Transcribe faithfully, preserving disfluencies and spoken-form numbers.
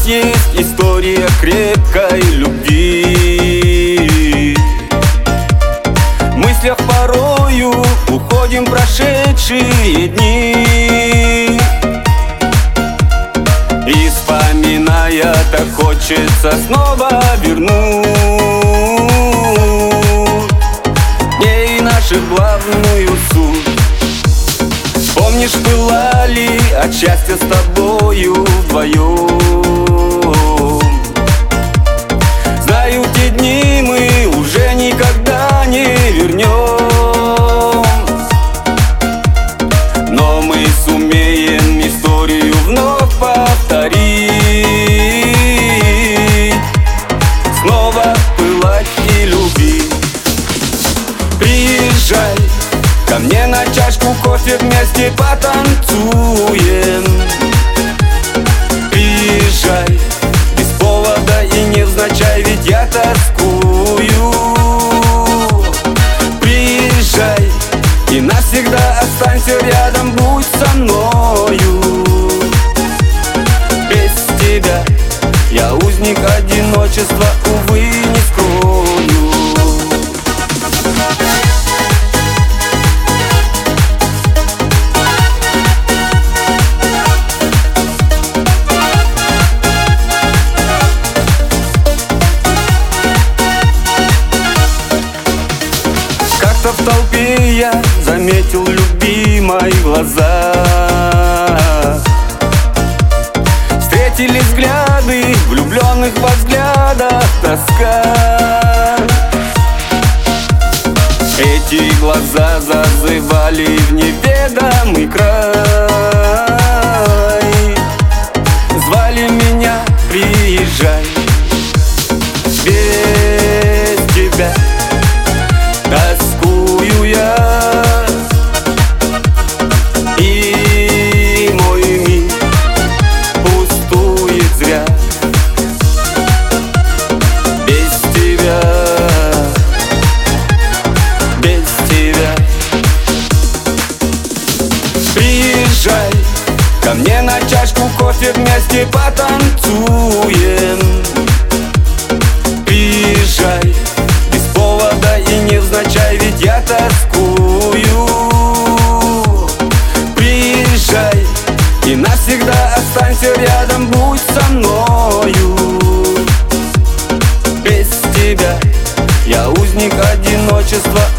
нас есть история крепкой любви. В мыслях порою уходим в прошедшие дни, и вспоминая, так хочется снова вернуть в ней нашу главную суть. Помнишь, пылали от счастья с тобою вдвоем. Знаю, те дни мы уже никогда не вернем, но мы сумеем историю вновь повторить, снова пылать и любить. Приезжай ко мне на чашку кофе, вместе потанцуем. Приезжай без повода и невзначай, ведь я тоскую. Приезжай и навсегда останься рядом, будь со мною. Без тебя я узник одиночества, увы, не скрою. В толпе я заметил любимой глаза. Встретились взгляды, влюбленных во взглядах тоска. Эти глаза зазывали в неведомый край, звали меня: приезжай. Без тебя тоскую я, и мой мир пустует зря. Без тебя, без тебя. Приезжай ко мне на чашку кофе, вместе потанцуем. Приезжай без повода и невзначай, ведь я тоскую. Приезжай и навсегда останься рядом, будь со мною. Без тебя я узник одиночества,